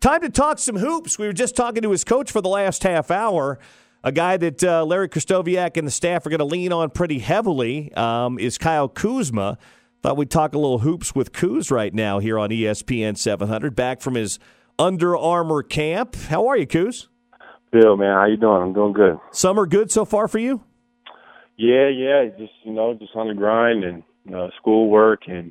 Time to talk some hoops. We were just talking to his coach for the last half hour. A guy that Larry Krystkowiak and the staff are going to lean on pretty heavily is Kyle Kuzma. Thought we'd talk a little hoops with Kuz right now here on ESPN 700, back from his Under Armour camp. How are you, Kuz? Bill, man, how you doing? I'm doing good. Summer good so far for you? Yeah, just on the grind and school work and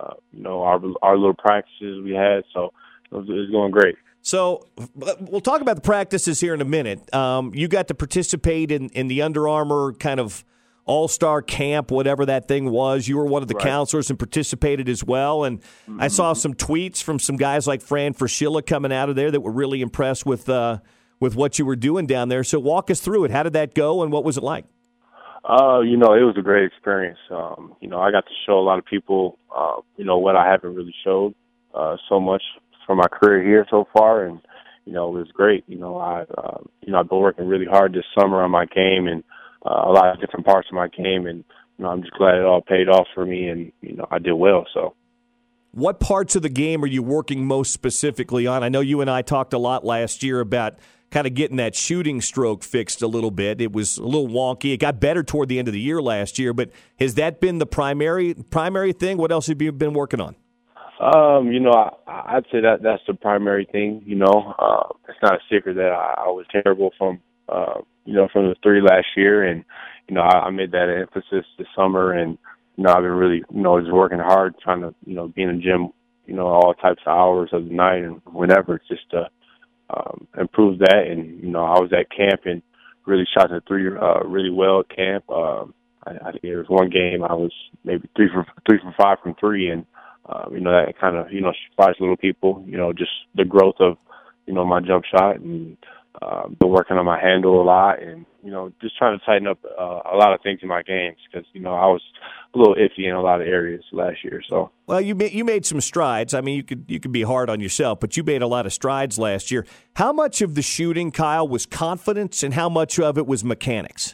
our little practices we had. So it was going great. So we'll talk about the practices here in a minute. You got to participate in the Under Armour kind of all-star camp, whatever that thing was. You were one of the counselors and participated as well. And I saw some tweets from some guys like Fran Fraschilla coming out of there that were really impressed with what you were doing down there. So walk us through it. How did that go, and what was it like? It was a great experience. I got to show a lot of people, what I haven't really showed so much from my career here so far, and it was great. I've been working really hard this summer on my game and a lot of different parts of my game, and I'm just glad it all paid off for me, and I did well. So, what parts of the game are you working most specifically on? I know you and I talked a lot last year about kind of getting that shooting stroke fixed a little bit. It was a little wonky. It got better toward the end of the year last year, but has that been the primary thing? What else have you been working on? I'd say that's the primary thing. It's not a secret that I was terrible from the three last year, and I made that an emphasis this summer, and I've been really just working hard, trying to be in the gym, all types of hours of the night and whenever, just to improve that. And I was at camp and really shot the three really well at camp. I think there was one game I was maybe 3 for 5 from three, and that kind of surprised little people. Just the growth of my jump shot, and been working on my handle a lot, and just trying to tighten up a lot of things in my games, because I was a little iffy in a lot of areas last year. So, well, you made some strides. I mean, you could be hard on yourself, but you made a lot of strides last year. How much of the shooting, Kyle, was confidence, and how much of it was mechanics?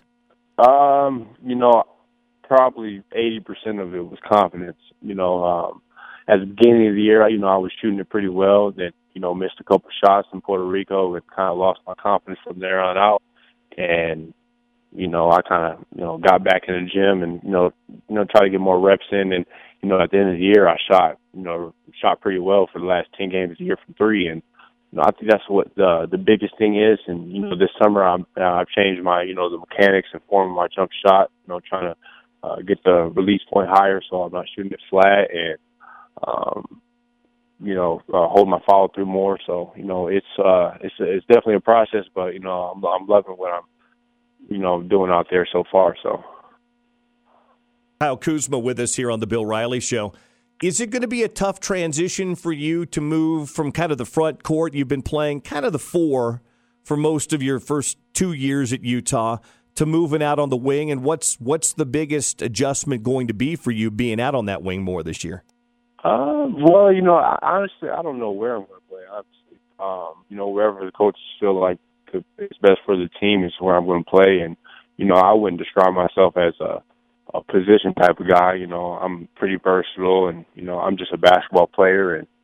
Probably 80% of it was confidence. At the beginning of the year, I was shooting it pretty well. Then, missed a couple shots in Puerto Rico and kind of lost my confidence from there on out. And, I kind of, got back in the gym and, try to get more reps in. And, at the end of the year, I shot pretty well for the last 10 games of the year from three. And, I think that's what the biggest thing is. And, this summer I've changed my, the mechanics and form of my jump shot, trying to get the release point higher so I'm not shooting it flat, and hold my follow through more. So it's definitely a process, but I'm loving what I'm doing out there so far. So, Kyle Kuzma with us here on the Bill Riley Show. Is it going to be a tough transition for you to move from kind of the front court? You've been playing kind of the four for most of your first 2 years at Utah, to moving out on the wing, and what's the biggest adjustment going to be for you being out on that wing more this year? Honestly, I don't know where I'm going to play. Obviously, wherever the coaches feel like it's best for the team is where I'm going to play. And I wouldn't describe myself as a position type of guy. I'm pretty versatile, and I'm just a basketball player. And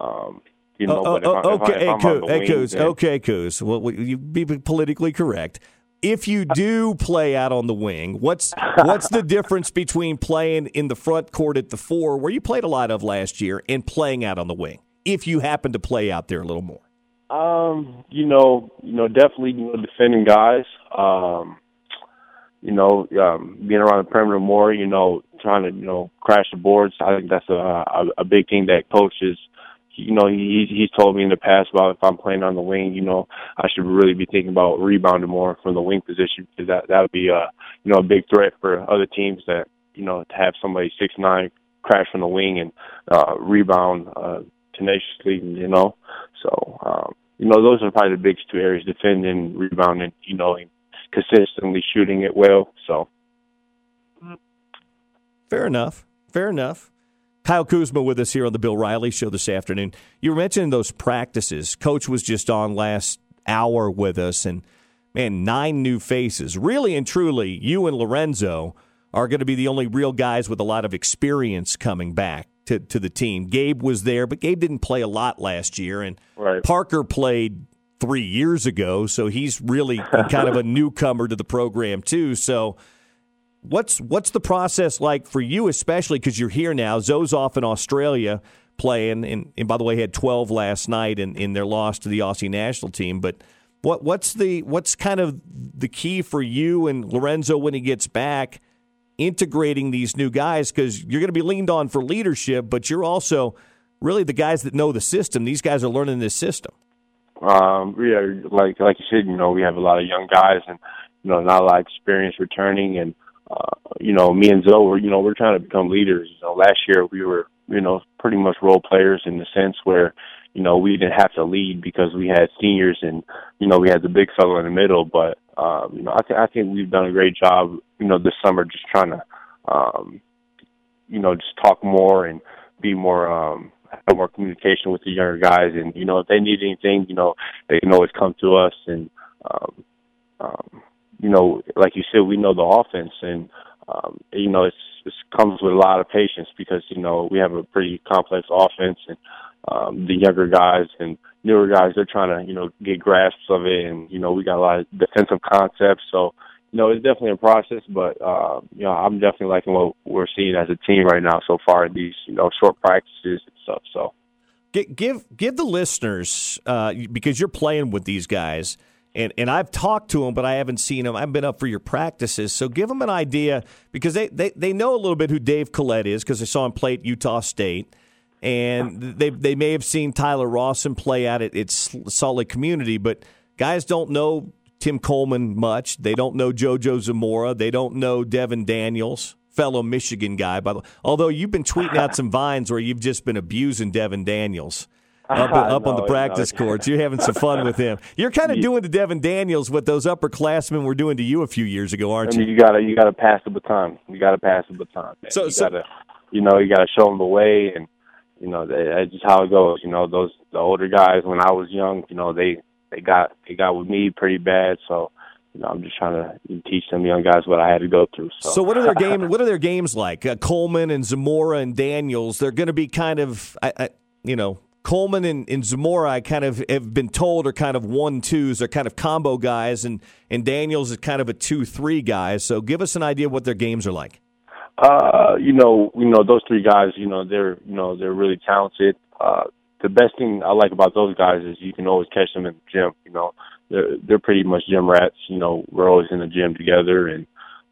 Kuz. Well, you be politically correct. If you do play out on the wing, what's the difference between playing in the front court at the four, where you played a lot of last year, and playing out on the wing, if you happen to play out there a little more? Definitely defending guys. Being around the perimeter more. Trying to crash the boards. I think that's a big thing that coaches. He's told me in the past about if I'm playing on the wing, I should really be thinking about rebounding more from the wing position, because that would be a big threat for other teams that, to have somebody 6'9" crash from the wing and rebound tenaciously, So, those are probably the biggest two areas: defending, rebounding, and consistently shooting it well. So, fair enough. Kyle Kuzma with us here on the Bill Riley Show this afternoon. You were mentioning those practices. Coach was just on last hour with us, and, man, 9 new faces. Really and truly, you and Lorenzo are going to be the only real guys with a lot of experience coming back to the team. Gabe was there, but Gabe didn't play a lot last year, and right. Parker played 3 years ago, so he's really kind of a newcomer to the program too. So what's the process like for you, especially because you're here now? Zoe's off in Australia playing, and by the way, he had 12 last night in their loss to the Aussie national team. But what's kind of the key for you and Lorenzo when he gets back, integrating these new guys, because you're going to be leaned on for leadership, but you're also really the guys that know the system. These guys are learning this system. Yeah, like you said, we have a lot of young guys and, not a lot of experience returning. And, me and Zoe, we're trying to become leaders. Last year we were, pretty much role players in the sense where, we didn't have to lead because we had seniors and, we had the big fellow in the middle. But, I think we've done a great job, this summer just trying to, just talk more and be more, have more communication with the younger guys. And, if they need anything, they can always come to us. And, like you said, we know the offense and, it comes with a lot of patience because, we have a pretty complex offense and, the younger guys and newer guys, they're trying to, get grasps of it. And, we got a lot of defensive concepts. So, it's definitely a process, but, I'm definitely liking what we're seeing as a team right now so far in these, short practices and stuff. So give the listeners, because you're playing with these guys, and I've talked to them, but I haven't seen them. I've been up for your practices. So give them an idea, because they know a little bit who Dave Collette is because they saw him play at Utah State. And they may have seen Tyler Rawson play at Salt Lake Community, but guys don't know Tim Coleman much. They don't know JoJo Zamora. They don't know Devin Daniels, fellow Michigan guy, by the way. Although you've been tweeting out some vines where you've just been abusing Devin Daniels up on the practice courts. You're having some fun with him. You're kind of doing to Devin Daniels what those upperclassmen were doing to you a few years ago, aren't you? You gotta pass the baton. You gotta pass the baton. Man. You gotta show them the way, and that's just how it goes. The older guys when I was young, they got with me pretty bad. So, I'm just trying to teach them young guys what I had to go through. So what are their games? What are their games like? Coleman and Zamora and Daniels. They're going to be kind of, Coleman and Zamora, I kind of have been told, are kind of 1-2s. They're kind of combo guys, and Daniels is kind of a 2-3 guy. So give us an idea what their games are like. Those three guys, they're really talented. The best thing I like about those guys is you can always catch them in the gym. They're pretty much gym rats. We're always in the gym together. And,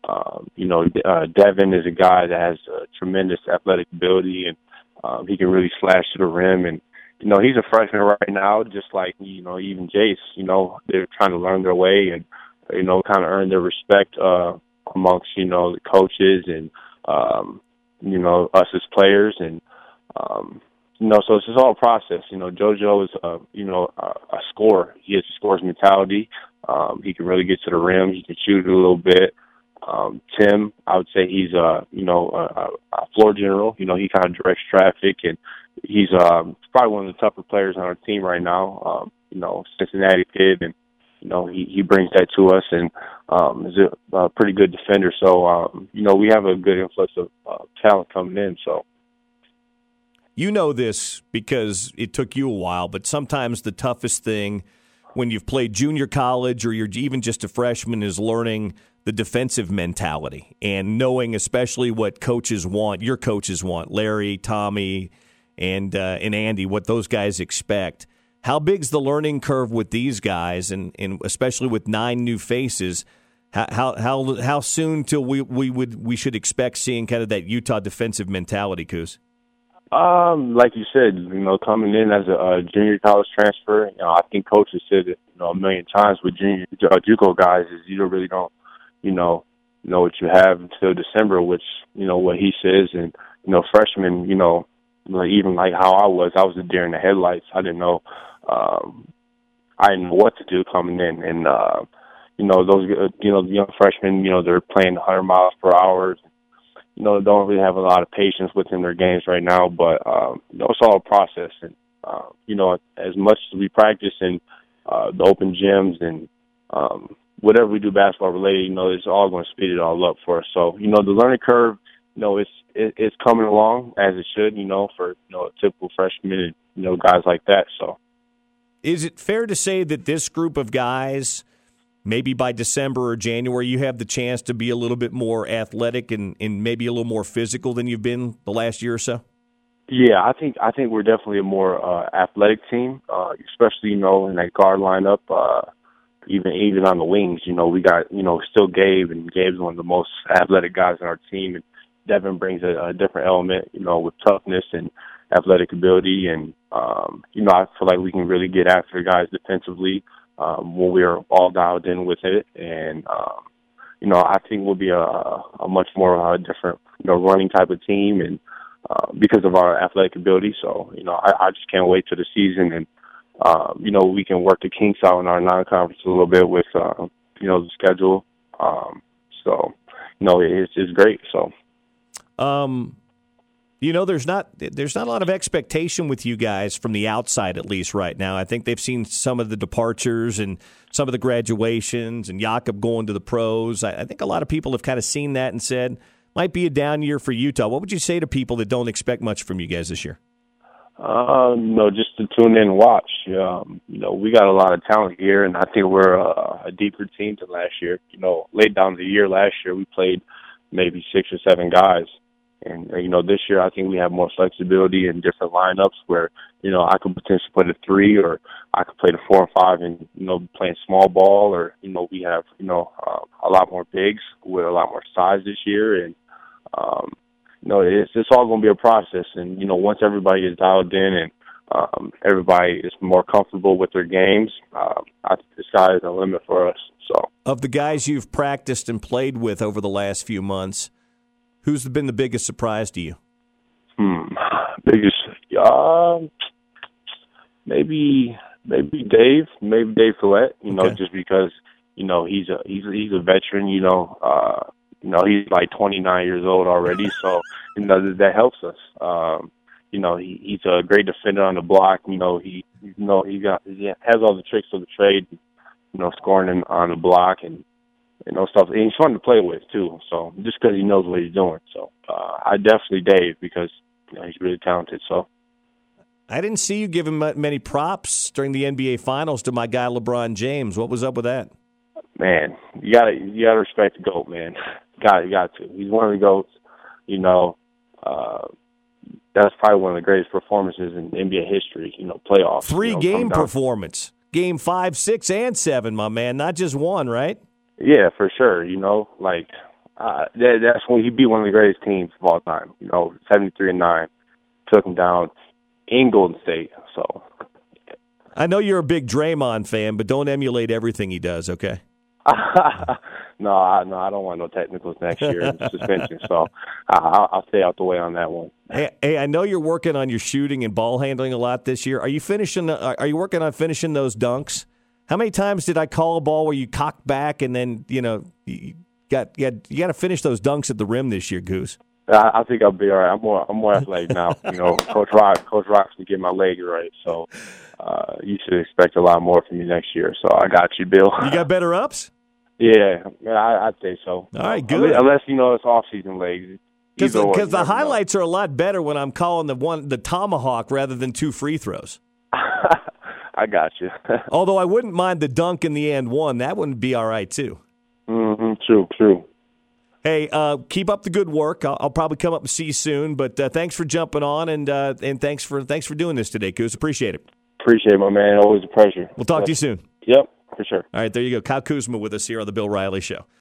Devin is a guy that has tremendous athletic ability, and he can really slash to the rim. And, he's a freshman right now, just like, even Jace. They're trying to learn their way and, kind of earn their respect amongst, the coaches and, us as players. And, so it's just all a process. JoJo is, a scorer. He has a scorer's mentality. He can really get to the rim. He can shoot it a little bit. Tim, I would say he's, a floor general. He kind of directs traffic, and he's probably one of the tougher players on our team right now. Cincinnati kid, and, he brings that to us and is a pretty good defender. So, we have a good influx of talent coming in, so. You know this because it took you a while, but sometimes the toughest thing when you've played junior college or you're even just a freshman is learning the defensive mentality and knowing especially what coaches want, your coaches want, Larry, Tommy, and Andy, what those guys expect. How big's the learning curve with these guys, and especially with 9 new faces? How soon till we should expect seeing kind of that Utah defensive mentality, Coos? Like you said, coming in as a junior college transfer, I think coaches said it, a million times with junior JUCO guys is you really don't, know what you have until December, which, what he says. And, freshmen, even like how I was a deer in the headlights. I didn't know what to do coming in. And, those, the young freshmen, they're playing 100 miles per hour. Don't really have a lot of patience within their games right now, but, it's all a process. And, as much as we practice in the open gyms and, whatever we do basketball related, it's all going to speed it all up for us. So, the learning curve, it's coming along as it should, for, a typical freshman and, guys like that. So, is it fair to say that this group of guys, maybe by December or January, you have the chance to be a little bit more athletic and maybe a little more physical than you've been the last year or so? Yeah, I think we're definitely a more athletic team, especially, in that guard lineup. Even on the wings, we got, still Gabe, and Gabe's one of the most athletic guys on our team. And Devin brings a different element, with toughness and athletic ability. And, I feel like we can really get after guys defensively when we're all dialed in with it. And, I think we'll be a much more different, running type of team, and because of our athletic ability. So, I just can't wait to the season, and we can work the kinks out in our non-conference a little bit with, the schedule. So, it's great. So, there's not a lot of expectation with you guys from the outside, at least right now. I think they've seen some of the departures and some of the graduations, and Jakob going to the pros. I think a lot of people have kind of seen that and said, might be a down year for Utah. What would you say to people that don't expect much from you guys this year? No, just to tune in and watch. We got a lot of talent here, and I think we're a deeper team than last year. Late down the year last year, we played maybe 6 or 7 guys. And, this year I think we have more flexibility in different lineups where, I could potentially play the 3, or I could play the 4 and 5 and, playing small ball, or, we have, a lot more bigs with a lot more size this year. And, it's all going to be a process. And, once everybody is dialed in and everybody is more comfortable with their games, I think the sky is the limit for us. So, of the guys you've practiced and played with over the last few months, who's been the biggest surprise to you? Biggest, maybe Dave Follett. Okay. Just because he's a veteran. He's like 29 years old already, so that helps us. He's a great defender on the block. He has all the tricks of the trade. Scoring on the block and stuff. And he's fun to play with too. So just because he knows what he's doing. So I definitely Dave, because he's really talented. So I didn't see you give him many props during the NBA Finals to my guy LeBron James. What was up with that? Man, you gotta respect the GOAT, man. Got to. He's one of the GOATs. That's probably one of the greatest performances in NBA history. Playoffs. 3-game performance. Game 5, 6, and 7, my man. Not just one, right? Yeah, for sure. That's when he beat one of the greatest teams of all time. 73-9, took him down in Golden State. So, I know you're a big Draymond fan, but don't emulate everything he does. Okay? No, I don't want no technicals next year in suspension. So, I'll stay out the way on that one. Hey, I know you're working on your shooting and ball handling a lot this year. Are you working on finishing those dunks? How many times did I call a ball where you cocked back and then you got to finish those dunks at the rim this year, Goose? I think I'll be all right. I'm more athletic now. Coach Rock's to get my legs right. So you should expect a lot more from me next year. So I got you, Bill. You got better ups? Yeah, I'd say so. All right, good. Unless it's off-season legs. Because the highlights are a lot better when I'm calling the tomahawk rather than 2 free throws. I got you. Although I wouldn't mind the dunk in the and one. That wouldn't be all right, too. True. Hey, keep up the good work. I'll probably come up and see you soon. But thanks for jumping on, and thanks for doing this today, Kuz. Appreciate it. Appreciate it, my man. Always a pleasure. We'll talk to you soon. Yep, for sure. All right, there you go. Kyle Kuzma with us here on the Bill Riley Show.